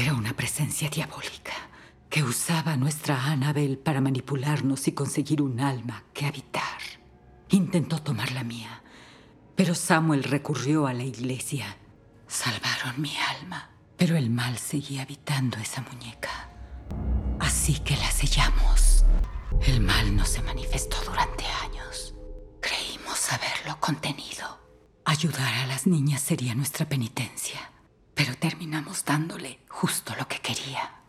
Era una presencia diabólica que usaba a nuestra Annabel para manipularnos y conseguir un alma que habitar. Intentó tomar la mía, pero Samuel recurrió a la iglesia. Salvaron mi alma, pero el mal seguía habitando esa muñeca. Así que la sellamos. El mal no se manifestó durante años. Creímos haberlo contenido. Ayudar a las niñas sería nuestra penitencia, pero terminamos dándole justo lo que quería.